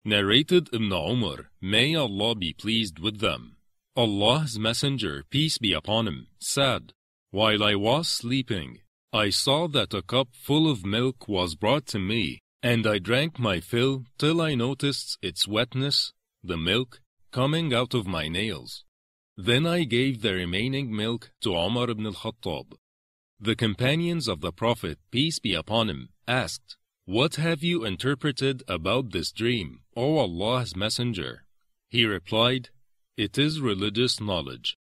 Narrated Ibn Umar, may Allah be pleased with them. Allah's Messenger, peace be upon him, said, "While I was sleeping, I saw that a cup full of milk was brought to me, and I drank my fill till I noticed its wetness, the milk, coming out of my nails. Then I gave the remaining milk to Umar ibn al-Khattab." The companions of the Prophet, peace be upon him, asked, "What have you interpreted about this dream, O Allah's Messenger?" He replied, "It is religious knowledge."